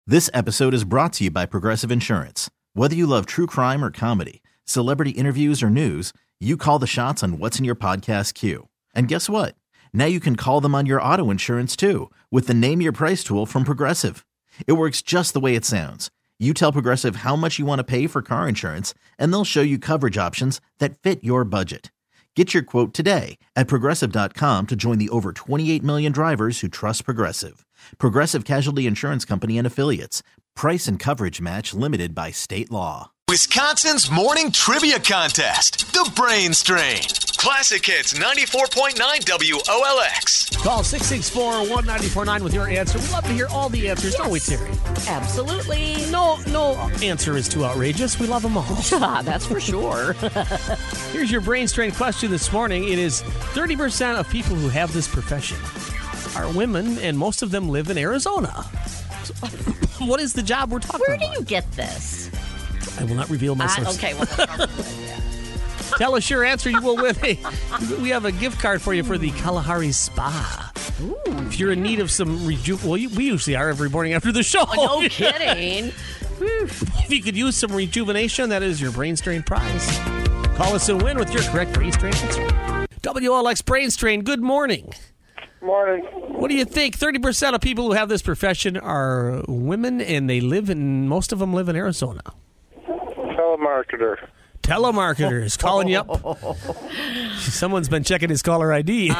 This episode is brought to you by Progressive Insurance. Whether you love true crime or comedy, celebrity interviews or news, you call the shots on what's in your podcast queue. And guess what? Now you can call them on your auto insurance too with the Name Your Price tool from Progressive. It works just the way it sounds. You tell Progressive how much you want to pay for car insurance, and they'll show you coverage options that fit your budget. Get your quote today at Progressive.com to join the over 28 million drivers who trust Progressive. Progressive Casualty Insurance Company and Affiliates. Price and coverage match limited by state law. Wisconsin's morning trivia contest, The Brain Strain. Classic Hits 94.9 WOLX. Call 664-1949 with your answer. We love to hear all the answers, don't we, Terry? Absolutely. No answer is too outrageous. We love them all. That's for sure. Here's your brain strain question this morning. It is 30% of people who have this profession are women, and most of them live in Arizona. So, what is the job we're talking Where about? do you get this? I will not reveal my source. Okay, well, Tell us your answer. You will win. We have a gift card for you for the Kalahari Spa. Ooh. If you're in need of some we usually are every morning after the show. No kidding. If you could use some rejuvenation, that is your brain strain prize. Call us and win with your correct brain strain answer. WLX Brain Strain, good morning. Morning. What do you think? 30% of people who have this profession are women, and most of them live in Arizona. Telemarketer. Telemarketers calling you up. Someone's been checking his caller ID.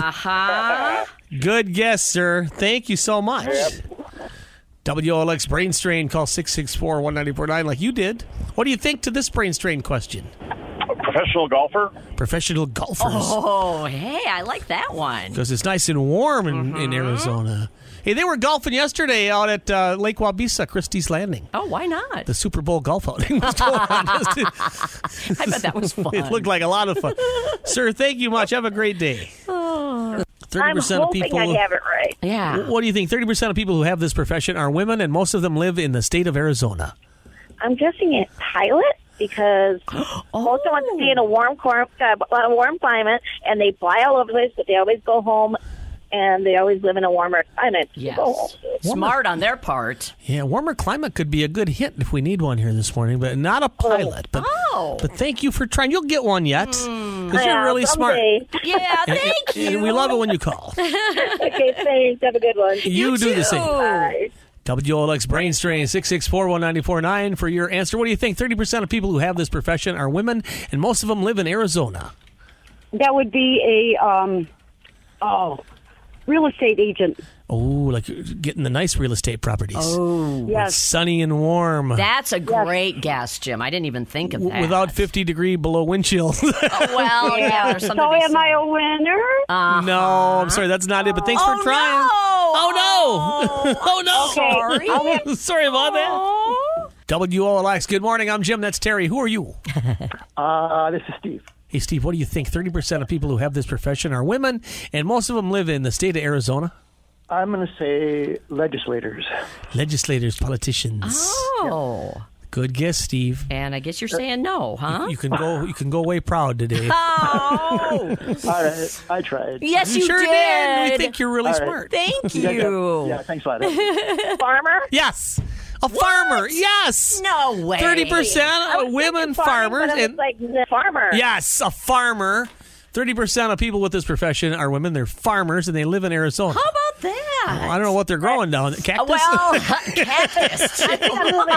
Good guess, sir. Thank you so much. Yep. WLX Brain Strain, call 664-1949 like you did. What do you think to this brain strain question? Professional golfer. Professional golfers. Oh, hey, I like that one. Because it's nice and warm in Arizona. Hey, they were golfing yesterday out at Lake Wabisa, Christie's Landing. Oh, why not? The Super Bowl golf outing was going on. I bet that was fun. It looked like a lot of fun. Sir, thank you much. Have a great day. 30% I'm of hoping people. I have it right. Yeah. What do you think? 30% of people who have this profession are women, and most of them live in the state of Arizona. I'm guessing it's pilot because most of them want to stay in a warm climate, and they fly all over the place, but they always go home, and they always live in a warmer climate. Yes. Go home. Smart on their part. Yeah, warmer climate could be a good hit if we need one here this morning, but not a pilot. But thank you for trying. You'll get one yet, because you're really someday. smart. Yeah, thank you. And we love it when you call. Okay, thanks. Have a good one. You do the same. Bye. WOLX Brain Strain, 664-1949 for your answer. What do you think? 30% of people who have this profession are women, and most of them live in Arizona. That would be a real estate agent. Oh, like getting the nice real estate properties. Oh, It's Yes. sunny and warm. that's a great guess, Jim. I didn't even think of that. Without 50 degree below wind chill. Well, yeah, there's something So to be am I a winner? No, I'm sorry, that's not it, but thanks for trying. No. Oh, no. Oh, no. Sorry. Sorry about that. WOLX, good morning. I'm Jim. That's Terry. Who are you? This is Steve. Hey, Steve, what do you think? 30% of people who have this profession are women, and most of them live in the state of Arizona. I'm going to say legislators. Legislators, politicians. Oh. Good guess, Steve. And I guess you're saying no, huh? You can go away proud today. Oh. All right, I tried. Yes, you sure did. We think you're really All right. smart. Thank Yeah, you. yeah, thanks a lot. Farmer? Yes. A farmer. Yes. No way. 30% of women farmers. But And like the farmer. yes, a farmer. 30% of people with this profession are women. They're farmers, and they live in Arizona. How about that? I don't know what they're growing down. Cactus? Well, cactus. I think I live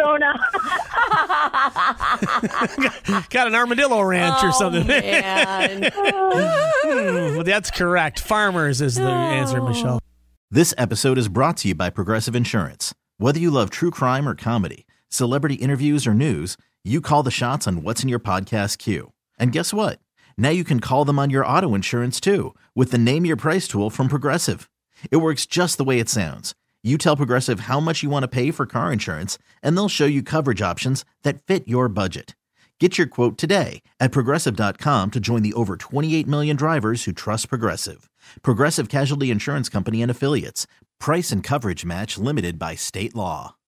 in Arizona. Got an armadillo ranch or something. Man. Well, that's correct. Farmers is the answer, Michelle. This episode is brought to you by Progressive Insurance. Whether you love true crime or comedy, celebrity interviews or news, you call the shots on what's in your podcast queue. And guess what? Now you can call them on your auto insurance too with the Name Your Price tool from Progressive. It works just the way it sounds. You tell Progressive how much you want to pay for car insurance, and they'll show you coverage options that fit your budget. Get your quote today at Progressive.com to join the over 28 million drivers who trust Progressive. Progressive Casualty Insurance Company and Affiliates. Price and coverage match limited by state law.